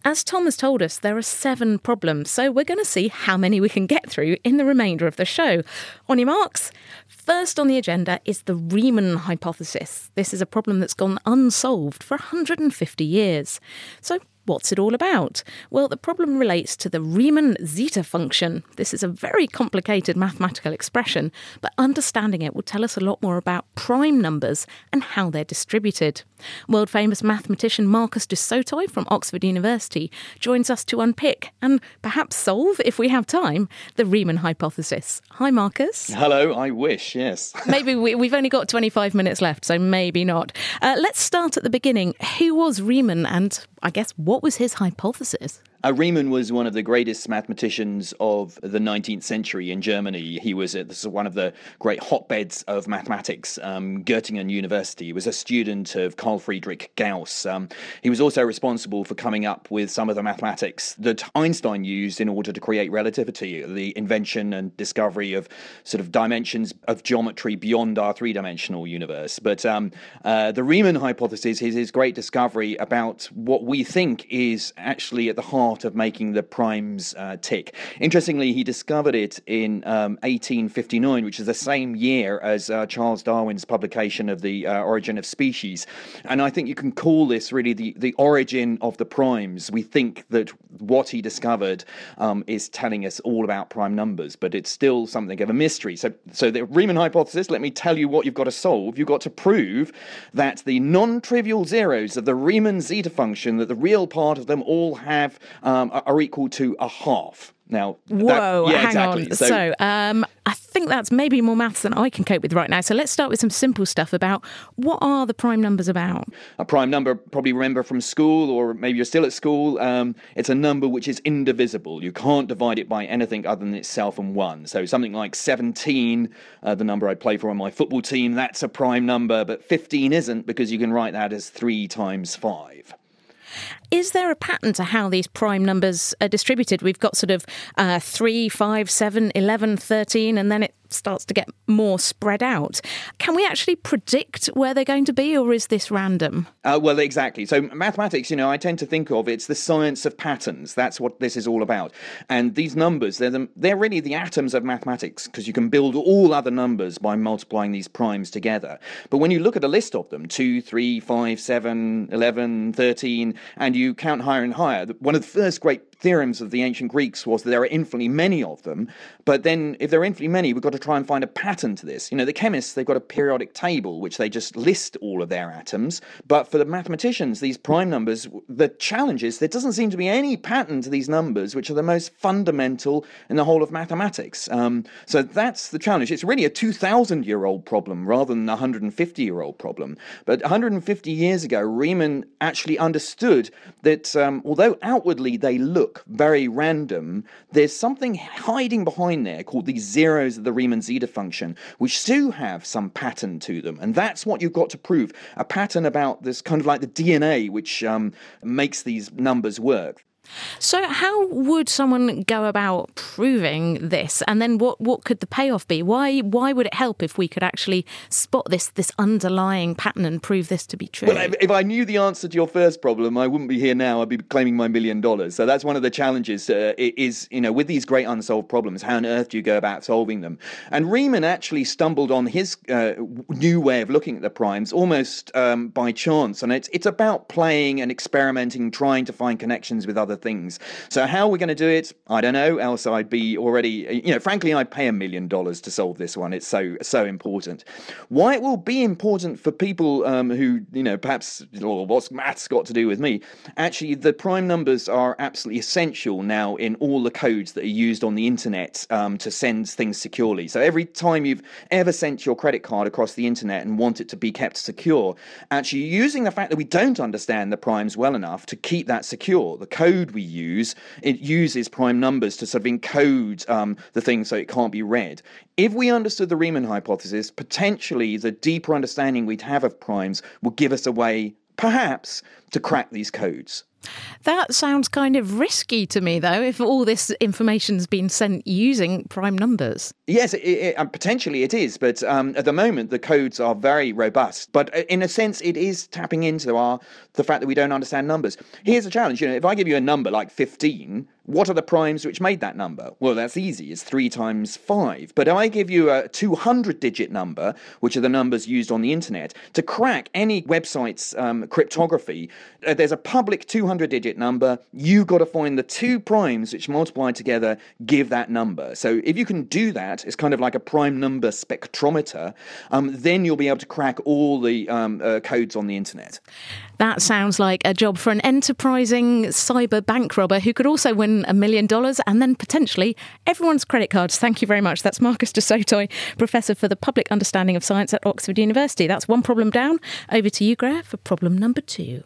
As Tom has told us, there are 7 problems, so we're going to see how many we can get through in the remainder of the show. On your marks. First on the agenda is the Riemann hypothesis. This is a problem that's gone unsolved for 150 years. So what's it all about? Well, the problem relates to the Riemann zeta function. This is a very complicated mathematical expression, but understanding it will tell us a lot more about prime numbers and how they're distributed. World-famous mathematician Marcus du Sautoy from Oxford University joins us to unpick and perhaps solve, if we have time, the Riemann hypothesis. Hi, Marcus. Hello, I wish, yes. Maybe we've only got 25 minutes left, so maybe not. Let's start at the beginning. Who was Riemann and, I guess, what was his hypothesis? Riemann was one of the greatest mathematicians of the 19th century in Germany. He was this is one of the great hotbeds of mathematics, Göttingen University. He was a student of Carl Friedrich Gauss. He was also responsible for coming up with some of the mathematics that Einstein used in order to create relativity, the invention and discovery of sort of dimensions of geometry beyond our three-dimensional universe. But the Riemann hypothesis is his great discovery about what we think is actually at the heart of making the primes tick. Interestingly, he discovered it in 1859, which is the same year as Charles Darwin's publication of The Origin of Species. And I think you can call this really the origin of the primes. We think that what he discovered is telling us all about prime numbers, but it's still something of a mystery. So the Riemann hypothesis, let me tell you what you've got to solve. You've got to prove that the non-trivial zeros of the Riemann zeta function, that the real part of them all have are equal to a half. Now, hang on. So I think that's maybe more maths than I can cope with right now. So let's start with some simple stuff about what are the prime numbers about? A prime number, probably remember from school, or maybe you're still at school, it's a number which is indivisible. You can't divide it by anything other than itself and 1. So something like 17, the number I play for on my football team, that's a prime number, but 15 isn't, because you can write that as 3 times 5. Is there a pattern to how these prime numbers are distributed? We've got sort of 3, 5, 7, 11, 13, and then it starts to get more spread out. Can we actually predict where they're going to be, or is this random? Well, exactly. So mathematics, I tend to think of it's the science of patterns. That's what this is all about. And these numbers, they're really the atoms of mathematics, because you can build all other numbers by multiplying these primes together. But when you look at a list of them, 2, 3, 5, 7, 11, 13, and you count higher and higher, one of the first great theorems of the ancient Greeks was that there are infinitely many of them, but then if there are infinitely many, we've got to try and find a pattern to this. The chemists, they've got a periodic table which they just list all of their atoms, but for the mathematicians, these prime numbers, the challenge is there doesn't seem to be any pattern to these numbers, which are the most fundamental in the whole of mathematics. So that's the challenge. It's really a 2,000-year-old problem rather than a 150-year-old problem. But 150 years ago, Riemann actually understood that although outwardly they look very random, there's something hiding behind there called these zeros of the Riemann zeta function, which do have some pattern to them. And that's what you've got to prove, a pattern about this kind of like the DNA which makes these numbers work. So how would someone go about proving this? And then what could the payoff be? Why would it help if we could actually spot this underlying pattern and prove this to be true? Well, if I knew the answer to your first problem, I wouldn't be here now. I'd be claiming my $1 million. So that's one of the challenges is, with these great unsolved problems, how on earth do you go about solving them? And Riemann actually stumbled on his new way of looking at the primes almost by chance. And it's about playing and experimenting, trying to find connections with other things. So how are we going to do it? I don't know, else I'd be already, frankly, I'd pay $1 million to solve this one. It's so important. Why it will be important for people who, perhaps, what's maths got to do with me? Actually, the prime numbers are absolutely essential now in all the codes that are used on the internet to send things securely. So every time you've ever sent your credit card across the internet and want it to be kept secure, actually using the fact that we don't understand the primes well enough to keep that secure, the code we use, it uses prime numbers to sort of encode the thing so it can't be read. If we understood the Riemann hypothesis, potentially the deeper understanding we'd have of primes would give us a way, perhaps, to crack these codes. That sounds kind of risky to me, though, if all this information's been sent using prime numbers. Yes, potentially it is, but at the moment the codes are very robust. But in a sense, it is tapping into the fact that we don't understand numbers. Here's a challenge: if I give you a number like 15, what are the primes which made that number? Well, that's easy. It's 3 times 5. But if I give you a 200-digit number, which are the numbers used on the internet, to crack any website's cryptography, there's a public 200-digit number. You've got to find the 2 primes which multiplied together give that number. So if you can do that, it's kind of like a prime number spectrometer, then you'll be able to crack all the codes on the internet. That sounds like a job for an enterprising cyber bank robber who could also win $1 million and then potentially everyone's credit cards. Thank you very much. That's Marcus du Sautoy, Professor for the Public Understanding of Science at Oxford University. That's one problem down. Over to you, Greer, for problem number 2.